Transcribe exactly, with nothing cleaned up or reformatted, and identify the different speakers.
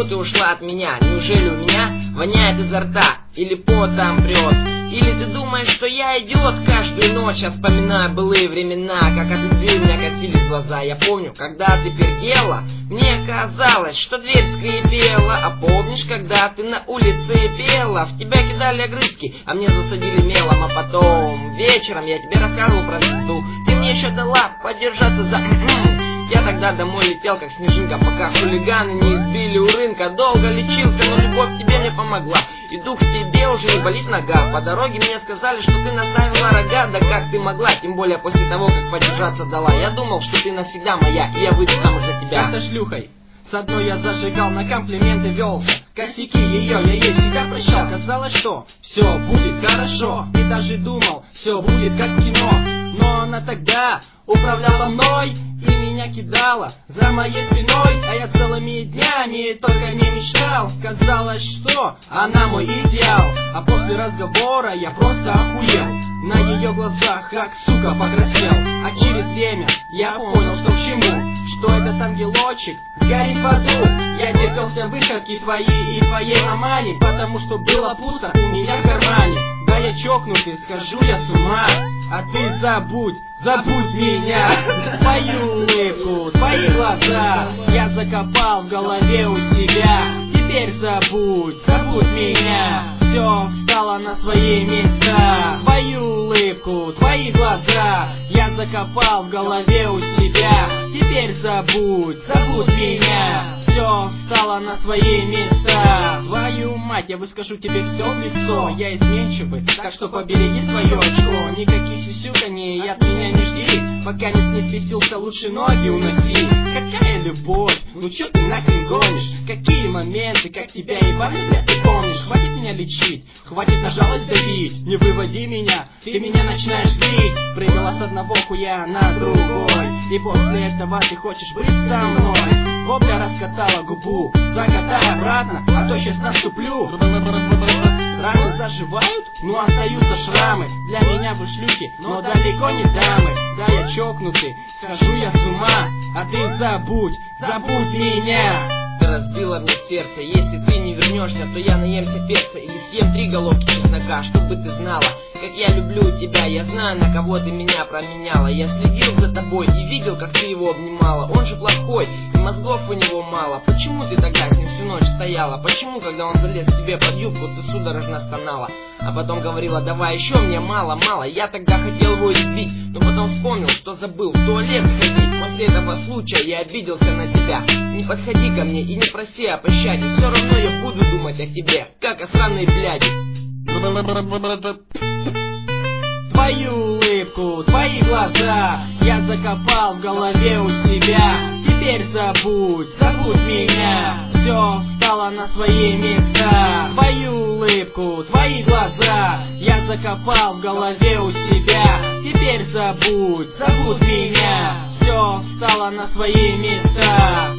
Speaker 1: ты ушла от меня? Неужели у меня воняет изо рта или потом прет? Или ты думаешь, что я идиот? Каждую ночь я вспоминаю былые времена, как от любви у меня косились глаза. Я помню, когда ты пердела, мне казалось, что дверь скрипела. А помнишь, когда ты на улице пела? В тебя кидали огрызки, а мне засадили мелом. А потом вечером я тебе рассказывал про звезду. Ты мне еще дала подержаться за... Я тогда домой летел, как снежинка, пока хулиганы не избили у рынка. Долго лечился, но любовь к тебе мне помогла. Иду к тебе, уже не болит нога. По дороге мне сказали, что ты наставила рога. Да как ты могла, тем более после того, как подержаться дала. Я думал, что ты навсегда моя, и я выйду замуж за тебя.
Speaker 2: Как-то шлюхой с одной я зажигал, на комплименты велся. Косяки ее я ей всегда прощал. Казалось, что все будет хорошо, и даже думал, все будет как в кино. Но она тогда управляла мной и меня кидала за моей спиной, а я целыми днями только не мечтал. Казалось, что она мой идеал, а после разговора я просто охуел. На ее глазах как сука покраснел, а через время я понял, что к чему, что этот ангелочек сгорит в аду. Я терпел все выходки твои и твоей мамани, потому что было пусто у меня в кармане. Да я чокнутый, схожу я с ума, а ты забудь, забудь меня. Твою улыбку, твои глаза я закопал в голове у себя. Теперь забудь, забудь меня, все встало на свои места. Твою улыбку, твои глаза я закопал в голове у себя. Теперь забудь, забудь меня, все встало на свои места. Твою мать, я выскажу тебе все в лицо. Я изменчивый, так что побереги свое очко. Никаких сюсюканий от меня не жди, пока не спесился, лучше ноги уноси. Какая любовь, ну чё ты нахрен гонишь? Какие моменты, как тебя ебать, бля, ты помнишь? Хватит меня лечить, хватит на жалость давить. Не выводи меня, ты меня начинаешь злить. Прыгала с одного хуя на другой, и после этого ты хочешь быть со мной. Вопля раскатала губу, закатай обратно, а то сейчас наступлю. Раны заживают, но остаются шрамы. Для меня вы шлюхи, но далеко не дамы. Да я чокнутый, схожу я с ума, а ты забудь, забудь меня.
Speaker 1: Ты разбила мне сердце, если ты не вернешься, то я наемся перца или съем три головки чеснока. Чтобы ты знала, как я люблю тебя, я знаю, на кого ты меня променяла. Я следил за тобой и видел, как ты его обнимала. Он же плохой, и мозгов у него мало. Почему ты тогда с ним всю ночь стояла? Почему, когда он залез к тебе под юбку, ты судорожно стонала? А потом говорила, давай еще, мне мало, мало. Я тогда хотел его избить, но потом вспомнил, что забыл в туалет сходить. После этого случая я обиделся на тебя. Не подходи ко мне и не проси о пощаде, все равно я буду думать о тебе, как о сраной бляди.
Speaker 2: Твою улыбку, твои глаза я закопал в голове у себя. Теперь забудь, забудь меня, все встало на свои места. Твою улыбку, твои глаза я закопал в голове у себя. Теперь забудь, забудь меня, все встало на свои места.